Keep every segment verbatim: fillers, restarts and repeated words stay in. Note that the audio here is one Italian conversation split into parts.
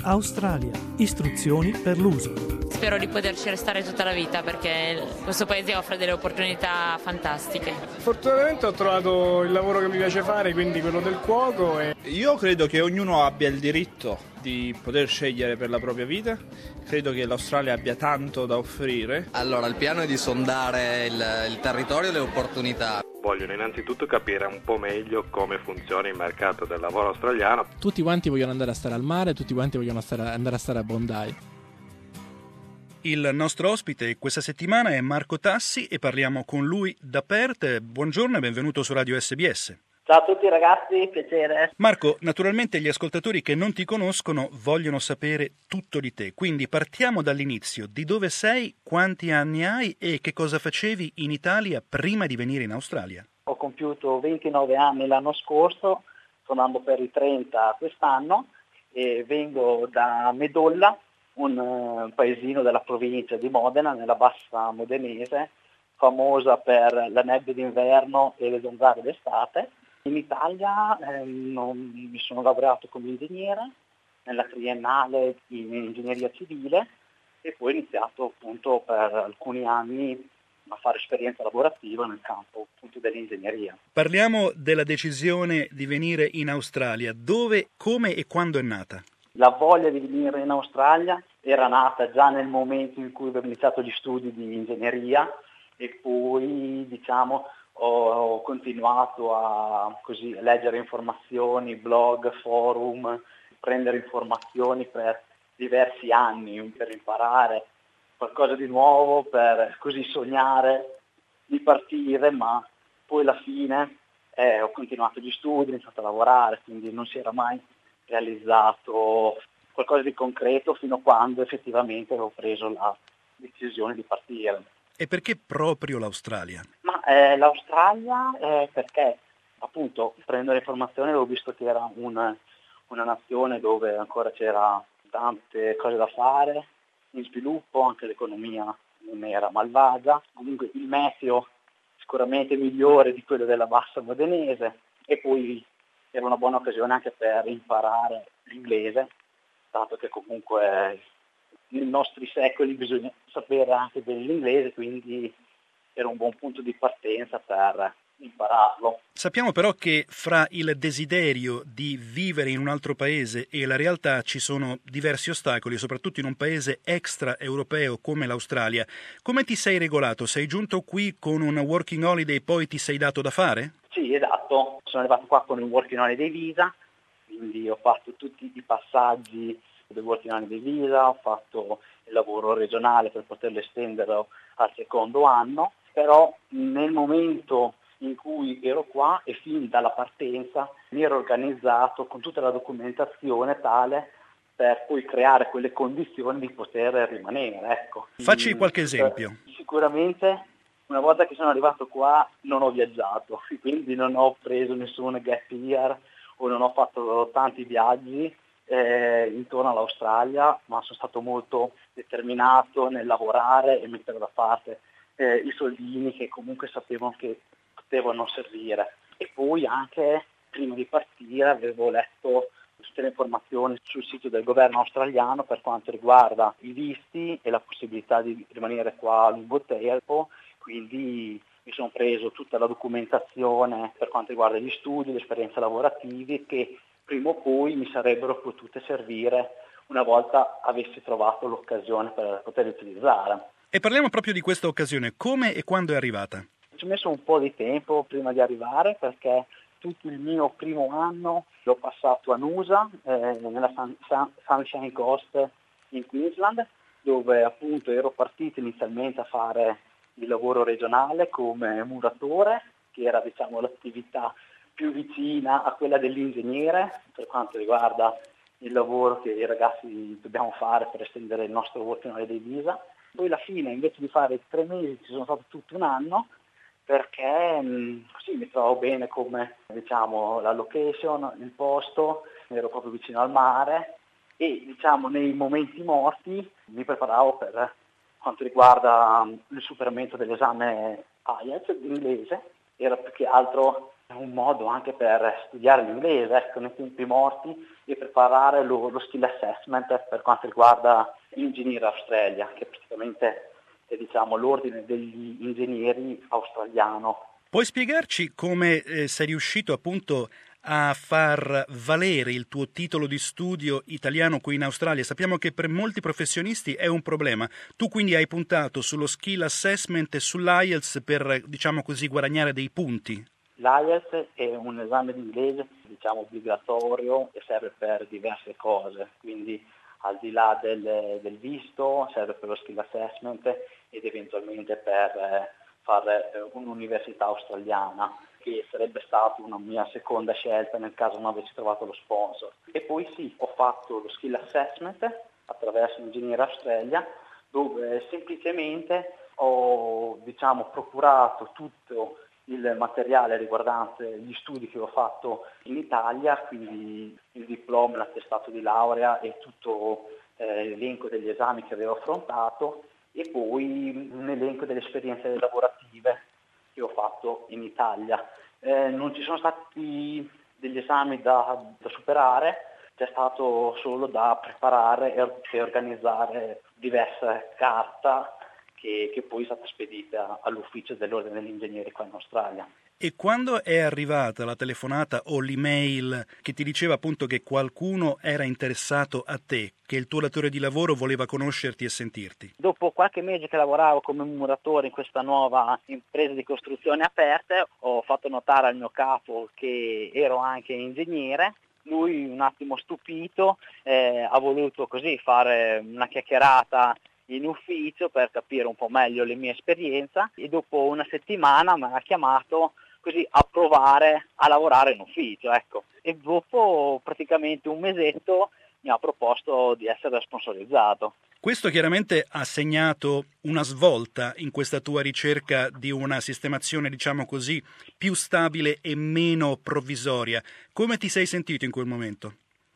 Australia. Istruzioni per l'uso. Spero di poterci restare tutta la vita perché questo paese offre delle opportunità fantastiche. Fortunatamente ho trovato il lavoro che mi piace fare, quindi quello del cuoco. E... Io credo che ognuno abbia il diritto di poter scegliere per la propria vita. Credo che l'Australia abbia tanto da offrire. Allora, il piano è di sondare il, il territorio e le opportunità. Vogliono innanzitutto capire un po' meglio come funziona il mercato del lavoro australiano. Tutti quanti vogliono andare a stare al mare, tutti quanti vogliono stare, andare a stare a Bondi. Il nostro ospite questa settimana è Marco Tassi e parliamo con lui da Perth. Buongiorno e benvenuto su Radio S B S. Ciao a tutti ragazzi, piacere. Marco, naturalmente gli ascoltatori che non ti conoscono vogliono sapere tutto di te, quindi partiamo dall'inizio. Di dove sei, quanti anni hai e che cosa facevi in Italia prima di venire in Australia? Ho compiuto ventinove anni l'anno scorso, sto andando per i trenta quest'anno e vengo da Medolla, un uh, paesino della provincia di Modena, nella bassa modenese, famosa per la nebbia d'inverno e le zanzare d'estate. In Italia eh, non, mi sono laureato come ingegnere nella triennale in ingegneria civile e poi ho iniziato appunto per alcuni anni a fare esperienza lavorativa nel campo appunto dell'ingegneria. Parliamo della decisione di venire in Australia. Dove, come e quando è nata? La voglia di venire in Australia era nata già nel momento in cui avevo iniziato gli studi di ingegneria e poi diciamo ho continuato a così leggere informazioni, blog, forum, prendere informazioni per diversi anni per imparare qualcosa di nuovo, per così sognare di partire, ma poi alla fine eh, ho continuato gli studi, ho iniziato a lavorare, quindi non si era mai realizzato qualcosa di concreto fino a quando effettivamente avevo preso la decisione di partire. E perché proprio l'Australia? Ma eh, l'Australia eh, perché appunto prendendo le informazioni avevo visto che era una, una nazione dove ancora c'era tante cose da fare, in sviluppo, anche l'economia non era malvagia, comunque il meteo sicuramente migliore di quello della bassa modenese e poi era una buona occasione anche per imparare l'inglese, dato che comunque nei nostri secoli bisogna sapere anche bene l'inglese, quindi era un buon punto di partenza per impararlo. Sappiamo però che fra il desiderio di vivere in un altro paese e la realtà ci sono diversi ostacoli, soprattutto in un paese extraeuropeo come l'Australia. Come ti sei regolato? Sei giunto qui con un working holiday e poi ti sei dato da fare? Sì, esatto. Sono arrivato qua con un working holiday visa, quindi ho fatto tutti i passaggi del working holiday visa, ho fatto il lavoro regionale per poterlo estendere al secondo anno, però nel momento in cui ero qua e fin dalla partenza mi ero organizzato con tutta la documentazione tale per poi creare quelle condizioni di poter rimanere. Ecco. Facci qualche esempio. Sicuramente una volta che sono arrivato qua non ho viaggiato, quindi non ho preso nessun gap year o non ho fatto tanti viaggi eh, intorno all'Australia, ma sono stato molto determinato nel lavorare e mettere da parte eh, i soldini che comunque sapevo che potevano servire. E poi anche prima di partire avevo letto tutte le informazioni sul sito del governo australiano per quanto riguarda i visti e la possibilità di rimanere qua a lungo tempo, quindi mi sono preso tutta la documentazione per quanto riguarda gli studi, le esperienze lavorative che prima o poi mi sarebbero potute servire una volta avessi trovato l'occasione per poter utilizzare. E parliamo proprio di questa occasione, come e quando è arrivata? Ci ho messo un po' di tempo prima di arrivare perché tutto il mio primo anno l'ho passato a Noosa, eh, nella Sun, Sun, Sunshine Coast in Queensland, dove appunto ero partito inizialmente a fare il lavoro regionale come muratore, che era diciamo l'attività più vicina a quella dell'ingegnere per quanto riguarda il lavoro che i ragazzi dobbiamo fare per estendere il nostro working holiday visa. Poi alla fine invece di fare tre mesi ci sono stato tutto un anno perché mh, così mi trovo bene come diciamo la location, il posto, ero proprio vicino al mare e diciamo nei momenti morti mi preparavo per quanto riguarda il superamento dell'esame I E L T S d'inglese, era più che altro un modo anche per studiare l'inglese, ecco, nei tempi morti, e preparare lo, lo skill assessment per quanto riguarda l'Engineer Australia, che praticamente è, diciamo, l'ordine degli ingegneri australiano. Puoi spiegarci come eh, sei riuscito appunto a far valere il tuo titolo di studio italiano qui in Australia? Sappiamo che per molti professionisti è un problema. Tu quindi hai puntato sullo skill assessment e sull'I E L T S per, diciamo così, guadagnare dei punti. L'I E L T S è un esame di inglese, diciamo, obbligatorio e serve per diverse cose, quindi al di là del, del visto serve per lo skill assessment ed eventualmente per eh, fare eh, un'università australiana, che sarebbe stata una mia seconda scelta nel caso non avessi trovato lo sponsor. E poi sì, ho fatto lo skill assessment attraverso Engineer Australia, dove semplicemente ho, diciamo, procurato tutto il materiale riguardante gli studi che ho fatto in Italia, quindi il diploma, l'attestato di laurea e tutto eh, l'elenco degli esami che avevo affrontato, e poi un elenco delle esperienze lavorative che ho fatto in Italia. Eh, non ci sono stati degli esami da, da superare, c'è stato solo da preparare e, e organizzare diverse carte che, che poi è stata spedita all'ufficio dell'Ordine degli Ingegneri qua in Australia. E quando è arrivata la telefonata o l'email che ti diceva appunto che qualcuno era interessato a te, che il tuo datore di lavoro voleva conoscerti e sentirti? Dopo qualche mese che lavoravo come muratore in questa nuova impresa di costruzione aperte, ho fatto notare al mio capo che ero anche ingegnere. Lui, un attimo stupito, eh, ha voluto così fare una chiacchierata in ufficio per capire un po' meglio le mie esperienze, e dopo una settimana mi ha chiamato così a provare a lavorare in ufficio, ecco. E dopo praticamente un mesetto mi ha proposto di essere sponsorizzato. Questo chiaramente ha segnato una svolta in questa tua ricerca di una sistemazione, diciamo così, più stabile e meno provvisoria. Come ti sei sentito in quel momento?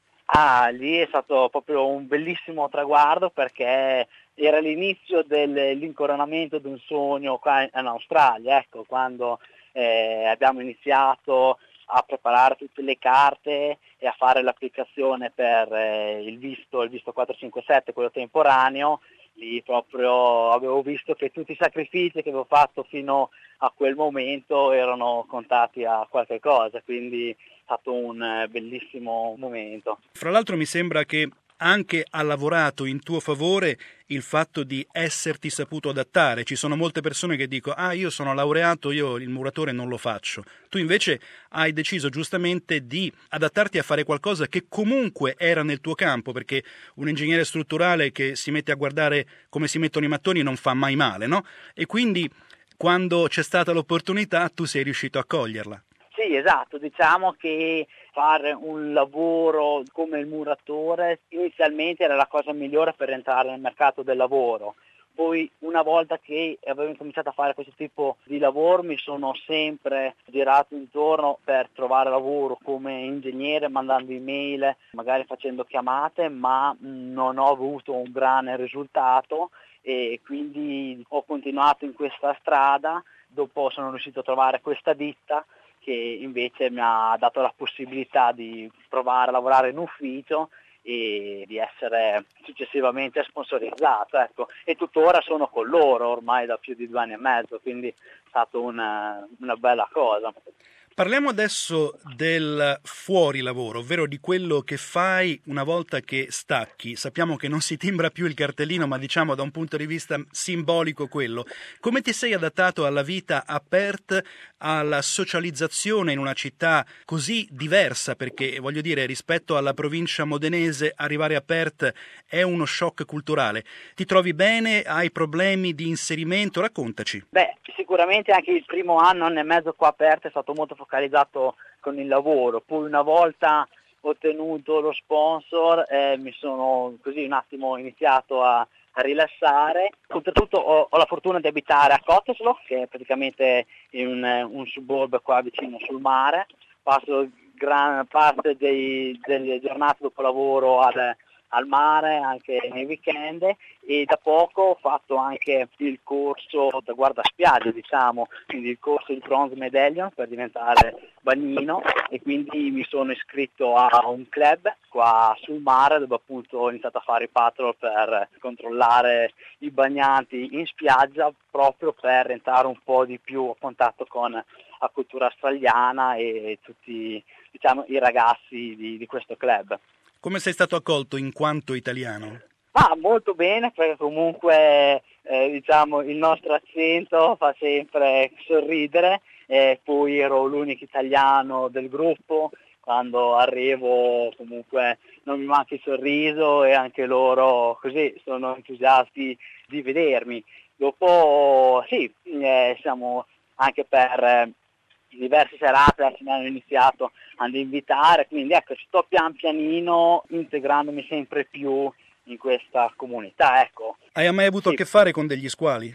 Ah, lì è stato proprio un bellissimo traguardo, perché era l'inizio dell'incoronamento di un sogno qua in Australia, ecco, quando eh, abbiamo iniziato a preparare tutte le carte e a fare l'applicazione per eh, il visto, il visto quattrocentocinquantasette, quello temporaneo. Lì proprio avevo visto che tutti i sacrifici che avevo fatto fino a quel momento erano contati a qualche cosa, quindi è stato un bellissimo momento. Fra l'altro mi sembra che anche ha lavorato in tuo favore il fatto di esserti saputo adattare. Ci sono molte persone che dicono ah io sono laureato, io il muratore non lo faccio. Tu invece hai deciso giustamente di adattarti a fare qualcosa che comunque era nel tuo campo, perché un ingegnere strutturale che si mette a guardare come si mettono i mattoni non fa mai male, no? E quindi quando c'è stata l'opportunità tu sei riuscito a coglierla. Sì, esatto, diciamo che fare un lavoro come il muratore inizialmente era la cosa migliore per entrare nel mercato del lavoro. Poi una volta che avevo cominciato a fare questo tipo di lavoro mi sono sempre girato intorno per trovare lavoro come ingegnere, mandando email, magari facendo chiamate, ma non ho avuto un grande risultato e quindi ho continuato in questa strada. Dopo sono riuscito a trovare questa ditta che invece mi ha dato la possibilità di provare a lavorare in ufficio e di essere successivamente sponsorizzato, ecco. E tuttora sono con loro ormai da più di due anni e mezzo, quindi è stata una, una bella cosa. Parliamo adesso del fuori lavoro, ovvero di quello che fai una volta che stacchi. Sappiamo che non si timbra più il cartellino, ma diciamo da un punto di vista simbolico quello. Come ti sei adattato alla vita a Perth, alla socializzazione in una città così diversa? Perché, voglio dire, rispetto alla provincia modenese, arrivare a Perth è uno shock culturale. Ti trovi bene? Hai problemi di inserimento? Raccontaci. Beh, sicuramente anche il primo anno, anno e mezzo qua a Perth è stato molto focalizzato con il lavoro. Poi una volta ottenuto lo sponsor eh, mi sono così un attimo iniziato a, a rilassare. Oltretutto ho, ho la fortuna di abitare a Cottesloe, che è praticamente in un, un suburb qua vicino sul mare. Passo gran parte dei, delle giornate dopo lavoro ad, al mare anche nei weekend, e da poco ho fatto anche il corso da guardaspiaggia, diciamo, quindi il corso di Bronze Medallion per diventare bagnino, e quindi mi sono iscritto a un club qua sul mare dove appunto ho iniziato a fare i patrol per controllare i bagnanti in spiaggia, proprio per entrare un po' di più a contatto con la cultura australiana e tutti, diciamo, i ragazzi di, di questo club. Come sei stato accolto in quanto italiano? Ah, molto bene, perché comunque eh, diciamo il nostro accento fa sempre sorridere, e poi ero l'unico italiano del gruppo. Quando arrivo comunque non mi manca il sorriso, e anche loro così sono entusiasti di vedermi. Dopo sì, eh, siamo anche per eh, diverse serate mi hanno iniziato ad invitare, quindi ecco, sto pian pianino integrandomi sempre più in questa comunità, ecco. Hai mai avuto sì. a che fare con degli squali?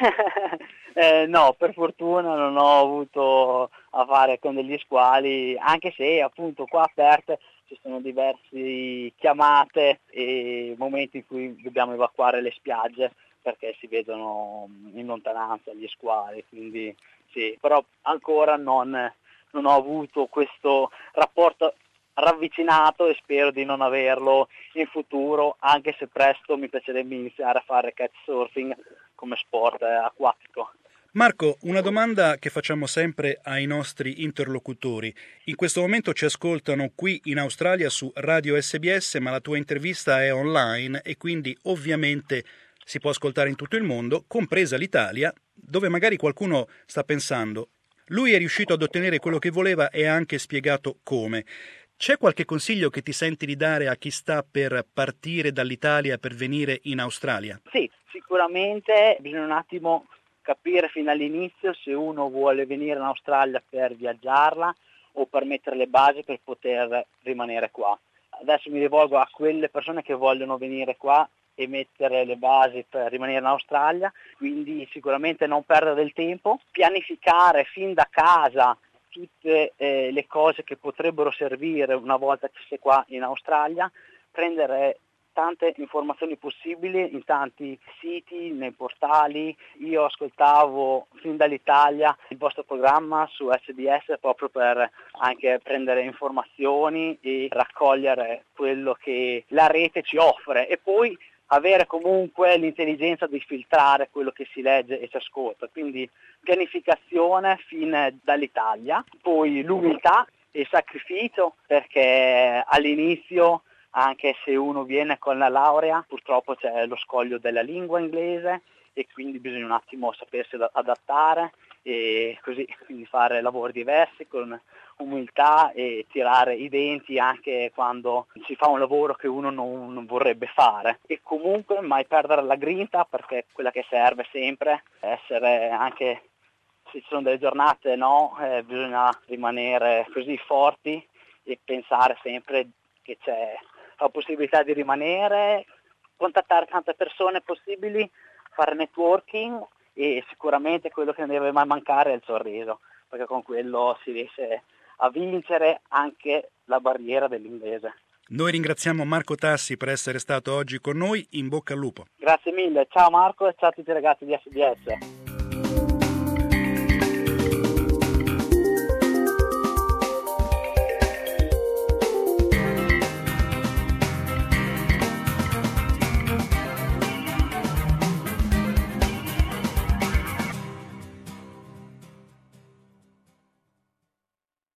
eh, no, per fortuna non ho avuto a fare con degli squali, anche se appunto qua a Perth ci sono diverse chiamate e momenti in cui dobbiamo evacuare le spiagge perché si vedono in lontananza gli squali, quindi sì, però ancora non, non ho avuto questo rapporto ravvicinato e spero di non averlo in futuro, anche se presto mi piacerebbe iniziare a fare kitesurfing come sport acquatico. Marco, una domanda che facciamo sempre ai nostri interlocutori. In questo momento ci ascoltano qui in Australia su Radio S B S, ma la tua intervista è online e quindi ovviamente si può ascoltare in tutto il mondo, compresa l'Italia, dove magari qualcuno sta pensando lui è riuscito ad ottenere quello che voleva e ha anche spiegato come. C'è qualche consiglio che ti senti di dare a chi sta per partire dall'Italia per venire in Australia? Sì, sicuramente bisogna un attimo capire fin all'inizio se uno vuole venire in Australia per viaggiarla o per mettere le basi per poter rimanere qua. Adesso mi rivolgo a quelle persone che vogliono venire qua e mettere le basi per rimanere in Australia, quindi sicuramente non perdere del tempo, pianificare fin da casa tutte eh, le cose che potrebbero servire una volta che sei qua in Australia, prendere tante informazioni possibili in tanti siti, nei portali. Io ascoltavo fin dall'Italia il vostro programma su S B S proprio per anche prendere informazioni e raccogliere quello che la rete ci offre, e poi avere comunque l'intelligenza di filtrare quello che si legge e si ascolta, quindi pianificazione fin dall'Italia, poi l'umiltà e il sacrificio, perché all'inizio, anche se uno viene con la laurea, purtroppo c'è lo scoglio della lingua inglese e quindi bisogna un attimo sapersi adattare e così, quindi fare lavori diversi con umiltà e tirare i denti anche quando si fa un lavoro che uno non, non vorrebbe fare, e comunque mai perdere la grinta, perché quella che serve sempre essere, anche se ci sono delle giornate no, eh, bisogna rimanere così forti e pensare sempre che c'è la possibilità di rimanere, contattare tante persone possibili, fare networking, e sicuramente quello che non deve mai mancare è il sorriso, perché con quello si riesce a vincere anche la barriera dell'inglese. Noi ringraziamo Marco Tassi per essere stato oggi con noi, in bocca al lupo. Grazie mille, ciao Marco e ciao a tutti i ragazzi di S B S.